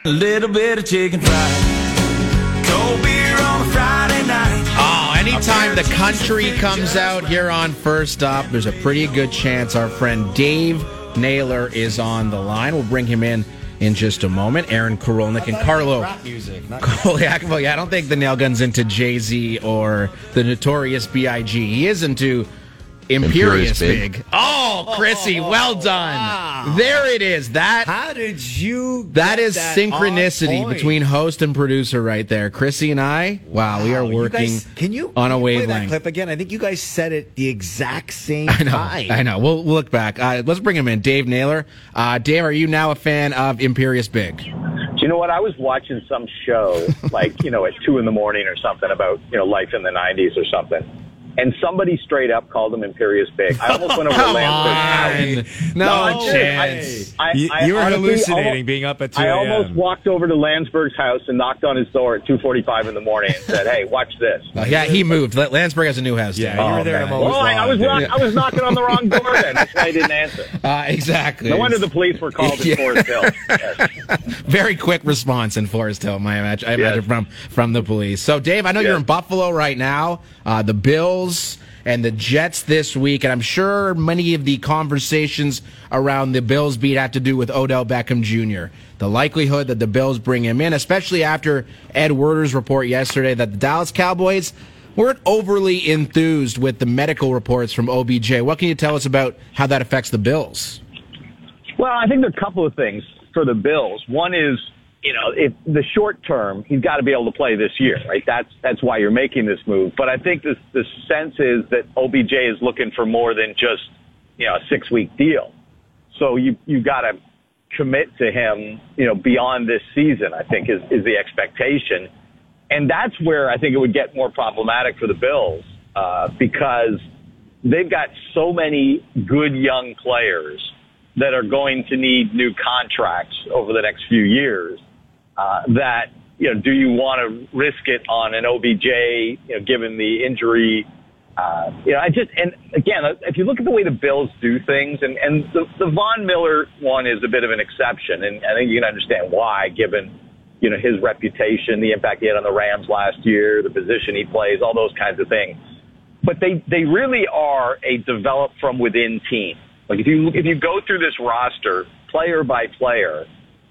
A little bit of chicken fried. Cold beer on a Friday night. Oh, anytime the country comes out here on First Up, there's a pretty good chance our friend Dave Naylor is on the line. We'll bring him in just a moment. Aaron Korolnik and Carlo rap music. Koliakovo. Yeah, I don't think the Nail Gun's into Jay-Z or the Notorious B.I.G. He is into Imperious Big. Oh, Chrissy, well done. Wow. There it is. How did you That is synchronicity between host and producer right there. Chrissy and I, we are working on a wavelength. Play that clip again? I think you guys said it the exact same time. I know. We'll look back. Let's bring him in. Dave Naylor. Dave, are you now a fan of Imperious Big? Do you know what? I was watching some show, like, at 2 in the morning or something about, life in the 90s or something. And somebody straight up called him Imperious Big. I almost went over to Landsberg's house. No chance. You were hallucinating being up at 2 a.m. I almost walked over to Landsberg's house and knocked on his door at 2:45 in the morning and said, "Hey, watch this." Yeah, he moved. Landsberg has a new house. Yeah, you were there. I was knocking on the wrong door then. That's why I didn't answer. Exactly. No wonder the police were called in Forest Hill. Yes. Very quick response in Forest Hill, I imagine, from the police. So, Dave, I know you're in Buffalo right now. The Bills and the Jets this week, and I'm sure many of the conversations around the Bills beat have to do with Odell Beckham Jr. The likelihood that the Bills bring him in, especially after Ed Werder's report yesterday that the Dallas Cowboys weren't overly enthused with the medical reports from OBJ. What can you tell us about how that affects the Bills? Well, I think there are a couple of things for the Bills. One is, if the short term, he's got to be able to play this year, right? That's why you're making this move. But I think the sense is that OBJ is looking for more than just, a 6-week deal. So you got to commit to him, beyond this season, I think is the expectation. And that's where I think it would get more problematic for the Bills, because they've got so many good young players that are going to need new contracts over the next few years. That, do you want to risk it on an OBJ, given the injury? And again, if you look at the way the Bills do things, and the Von Miller one is a bit of an exception, and I think you can understand why, given, his reputation, the impact he had on the Rams last year, the position he plays, all those kinds of things. But they really are a develop from within team. Like if you go through this roster, player by player,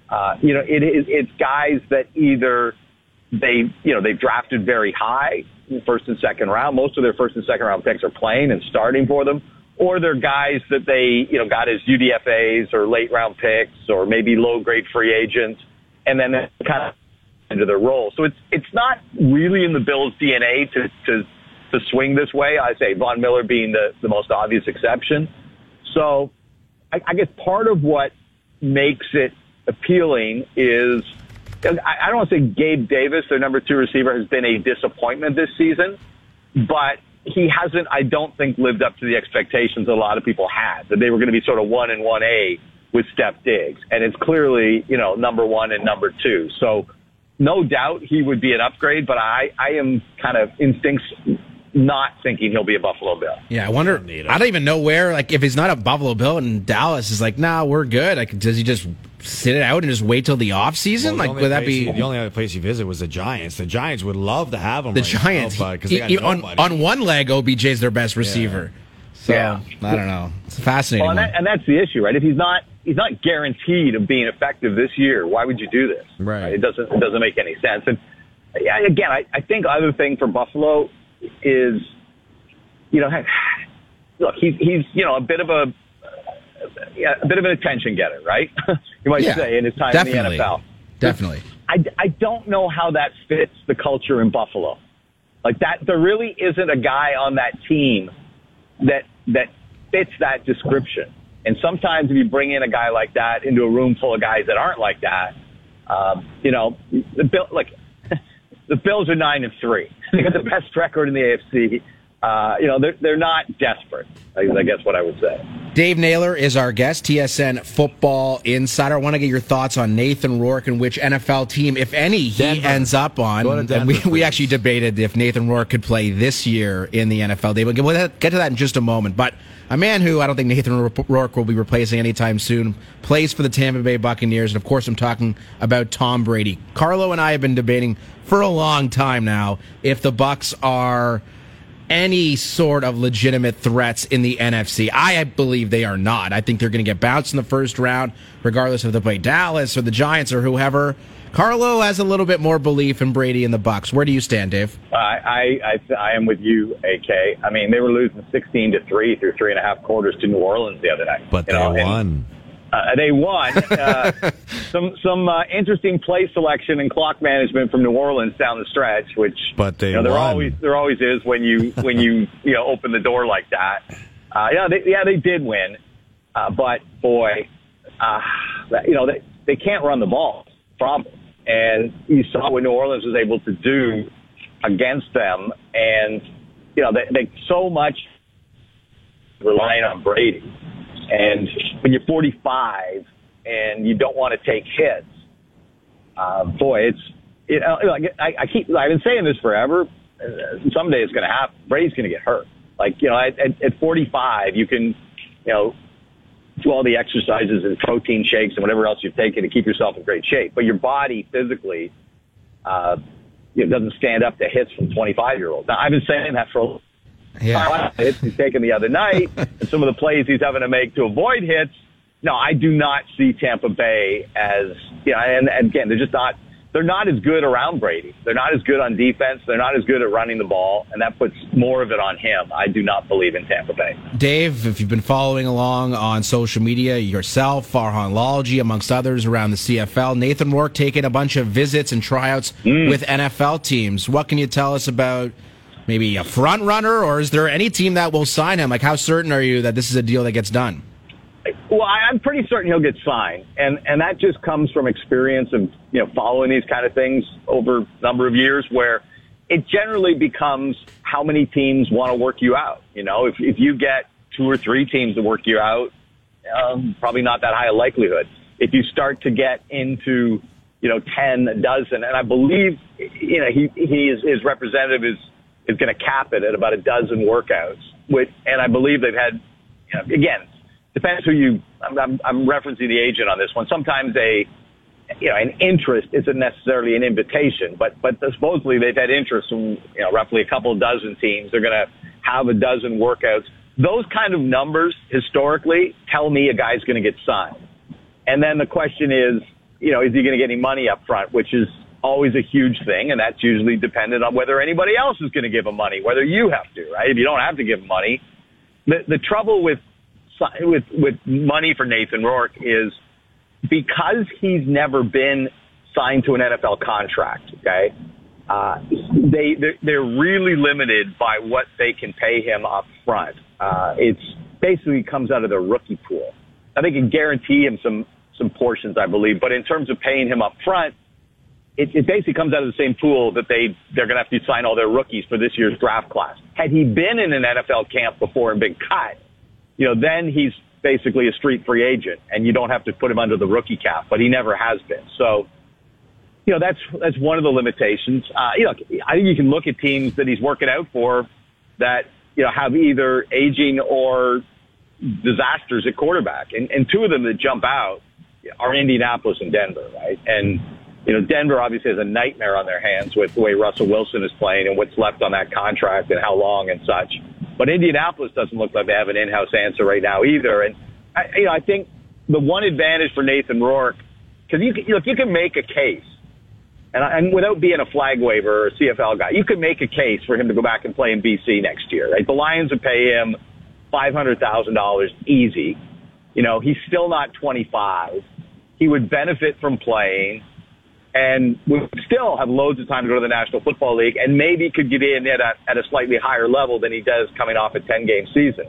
it's guys that either they've drafted very high, first and second round. Most of their first and second round picks are playing and starting for them, or they're guys that they got as UDFAs or late round picks or maybe low grade free agents, and then they kind of into their role. So it's not really in the Bills' DNA to swing this way. I say Von Miller being the most obvious exception. So I guess part of what makes it appealing is, I don't want to say Gabe Davis, their number 2 receiver, has been a disappointment this season, but he hasn't, I don't think, lived up to the expectations a lot of people had, that they were going to be sort of 1 and 1A with Steph Diggs. And it's clearly, number 1 and number 2. So no doubt he would be an upgrade, but I am kind of instincts not thinking he'll be a Buffalo Bill. Yeah, I wonder. I don't even know where. Like, if he's not a Buffalo Bill and Dallas is like, nah, we're good. Like, does he just sit it out and just wait till the off season? Well, would that be the only other place he visited was the Giants? The Giants would love to have him. The Giants, on one leg, OBJ's their best receiver. Yeah. So I don't know. It's fascinating. Well, and that's the issue, right? If he's not guaranteed of being effective this year, why would you do this? Right. It doesn't make any sense. And again, I think other thing for Buffalo is, look, he's a bit of an attention getter, right? You might say, in his time in the NFL. Definitely. I don't know how that fits the culture in Buffalo. Like that, there really isn't a guy on that team that fits that description. And sometimes if you bring in a guy like that into a room full of guys that aren't like that, the Bills are 9-3. They got the best record in the AFC. they're not desperate, I guess what I would say. Dave Naylor is our guest, TSN Football Insider. I want to get your thoughts on Nathan Rourke and which NFL team, if any, he ends up on. Denver, we actually debated if Nathan Rourke could play this year in the NFL. Dave, we'll get to that in just a moment. But a man who I don't think Nathan Rourke will be replacing anytime soon plays for the Tampa Bay Buccaneers. And, of course, I'm talking about Tom Brady. Carlo and I have been debating for a long time now if the Bucs are any sort of legitimate threats in the NFC. I believe they are not. I think they're going to get bounced in the first round, regardless if they play Dallas or the Giants or whoever. Carlo has a little bit more belief in Brady and the Bucs. Where do you stand, Dave? I am with you, AK. I mean, they were losing 16-3 through 3.5 quarters to New Orleans the other night. But they won. They won. Some interesting play selection and clock management from New Orleans down the stretch, which there always is when you open the door like that. They did win, but boy, they can't run the ball. Problem, and you saw what New Orleans was able to do against them, and they so much relying on Brady. And when you're 45 and you don't want to take hits, I've been saying this forever. Someday it's going to happen. Brady's going to get hurt. At 45, you can, do all the exercises and protein shakes and whatever else you've taken to keep yourself in great shape. But your body physically, doesn't stand up to hits from 25-year-olds. Now, I've been saying that for hits he's taken the other night and some of the plays he's having to make to avoid hits. No, I do not see Tampa Bay as, and again, they're not as good around Brady. They're not as good on defense. They're not as good at running the ball, and that puts more of it on him. I do not believe in Tampa Bay. Dave, if you've been following along on social media, yourself, Farhan Lalji, amongst others around the CFL, Nathan Rourke taking a bunch of visits and tryouts with NFL teams. What can you tell us about maybe a front runner, or is there any team that will sign him? Like, how certain are you that this is a deal that gets done? Well, I'm pretty certain he'll get signed, and that just comes from experience of following these kind of things over a number of years, where it generally becomes how many teams want to work you out. If you get 2 or 3 teams to work you out, probably not that high a likelihood. If you start to get into 10, a dozen, and I believe his representative is going to cap it at about a dozen workouts. And I believe they've had, again, depends who you. I'm referencing the agent on this one. Sometimes an interest isn't necessarily an invitation, but supposedly they've had interest from roughly a couple of dozen teams. They're going to have a dozen workouts. Those kind of numbers historically tell me a guy's going to get signed. And then the question is, is he going to get any money up front, which is always a huge thing, and that's usually dependent on whether anybody else is going to give him money, whether you have to, right? If you don't have to give him money, the trouble with money for Nathan Rourke is because he's never been signed to an NFL contract. Okay, they're really limited by what they can pay him up front. It's basically comes out of their rookie pool. Now they can guarantee him some portions, I believe, but in terms of paying him up front, it basically comes out of the same pool that they're going to have to sign all their rookies for this year's draft class. Had he been in an NFL camp before and been cut, then he's basically a street free agent, and you don't have to put him under the rookie cap, but he never has been. So, that's one of the limitations. I think you can look at teams that he's working out for that, have either aging or disasters at quarterback. And 2 of them that jump out are Indianapolis and Denver, right? And, Denver obviously has a nightmare on their hands with the way Russell Wilson is playing and what's left on that contract and how long and such. But Indianapolis doesn't look like they have an in-house answer right now either. And I think the one advantage for Nathan Rourke, because you can make a case, and without being a flag waver or a CFL guy, you could make a case for him to go back and play in BC next year. Right? The Lions would pay him $500,000 easy. He's still not 25. He would benefit from playing, and would still have loads of time to go to the National Football League, and maybe could get in at a slightly higher level than he does coming off a 10-game season.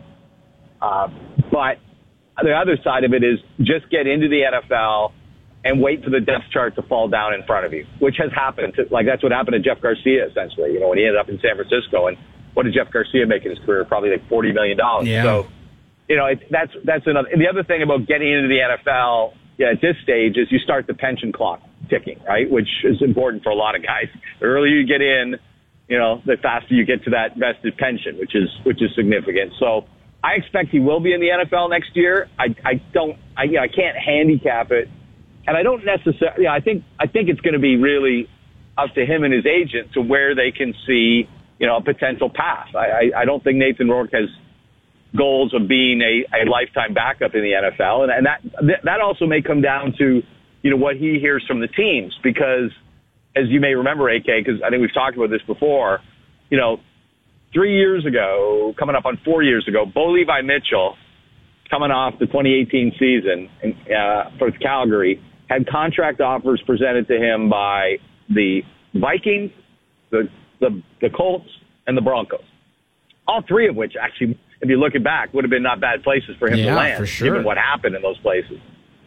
But the other side of it is just get into the NFL and wait for the depth chart to fall down in front of you, which has happened. That's what happened to Jeff Garcia, essentially, when he ended up in San Francisco. And what did Jeff Garcia make in his career? Probably like $40 million. Yeah. So, that's another. And the other thing about getting into the NFL at this stage is you start the pension clock ticking, right? Which is important for a lot of guys. The earlier you get in, the faster you get to that vested pension, which is significant. So I expect he will be in the NFL next year. I can't handicap it, and I don't necessarily. I think it's going to be really up to him and his agent to where they can see, a potential path. I don't think Nathan Rourke has goals of being a lifetime backup in the NFL, and that also may come down to, what he hears from the teams, because as you may remember, AK, because I think we've talked about this before, 3 years ago, coming up on 4 years ago, Bo Levi Mitchell, coming off the 2018 season for Calgary, had contract offers presented to him by the Vikings, the Colts, and the Broncos. All three of which, actually, if you look back, would have been not bad places for him to land, for sure, given what happened in those places.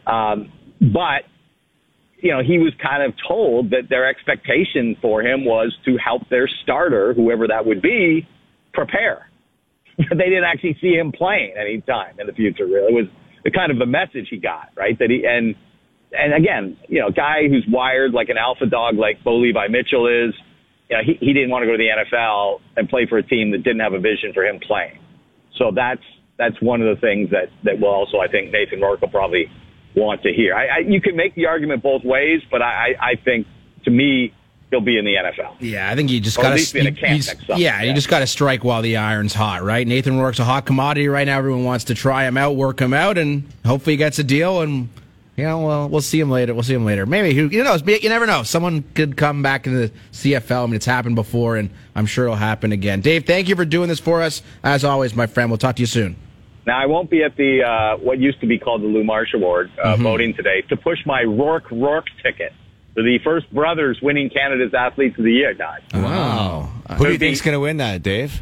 But he was kind of told that their expectation for him was to help their starter, whoever that would be, prepare. They didn't actually see him playing any time in the future, really. It was the kind of the message he got, right? That and again, guy who's wired like an alpha dog like Bo Levi Mitchell is, he didn't want to go to the NFL and play for a team that didn't have a vision for him playing. So that's one of the things that will also, I think, Nathan Rourke will probably want to hear. You can make the argument both ways, but I think, to me, he'll be in the NFL. Yeah, I think you just got to. You just got to strike while the iron's hot, right? Nathan Rourke's a hot commodity right now. Everyone wants to try him out, work him out, and hopefully he gets a deal. And we'll see him later. Maybe who knows? You never know. Someone could come back in the CFL. I mean, it's happened before, and I'm sure it'll happen again. Dave, thank you for doing this for us. As always, my friend. We'll talk to you soon. Now, I won't be at the what used to be called the Lou Marsh Award voting today to push my Rourke ticket for the first brothers winning Canada's Athletes of the Year, guys. Wow. Who do you think's going to win that, Dave?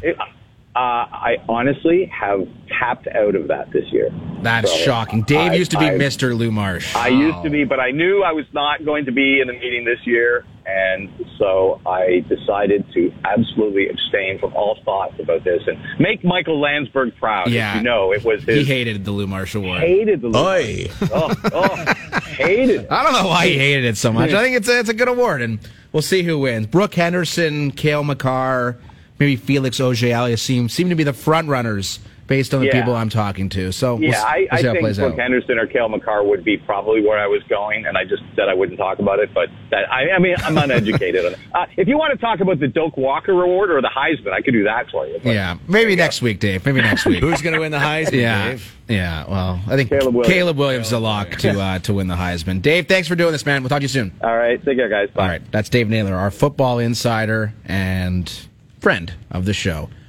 I honestly have tapped out of that this year. That's shocking. Dave used to be Mr. Lou Marsh. I used to be, but I knew I was not going to be in the meeting this year, and so I decided to absolutely abstain from all thoughts about this and make Michael Landsberg proud. Yeah. As you know, it was his... He hated the Lou Marsh Award. Hated the Lou Marsh. Hated it. I don't know why he hated it so much. I think it's a good award, and we'll see who wins. Brooke Henderson, Cale Makar, maybe Felix Auger-Aliassime seem to be the front runners based on the people I'm talking to. So we'll see how it I think plays Brooke out. Henderson or Cale Makar would be probably where I was going, and I just said I wouldn't talk about it. But I mean, I'm uneducated on it. If you want to talk about the Doak Walker Award or the Heisman, I could do that for you. But, maybe next week, Dave. Maybe next week. Who's going to win the Heisman, Dave? Yeah, well, I think Caleb Williams is a lock to win the Heisman. Dave, thanks for doing this, man. We'll talk to you soon. All right. Take care, guys. Bye. All right. That's Dave Naylor, our football insider and friend of the show.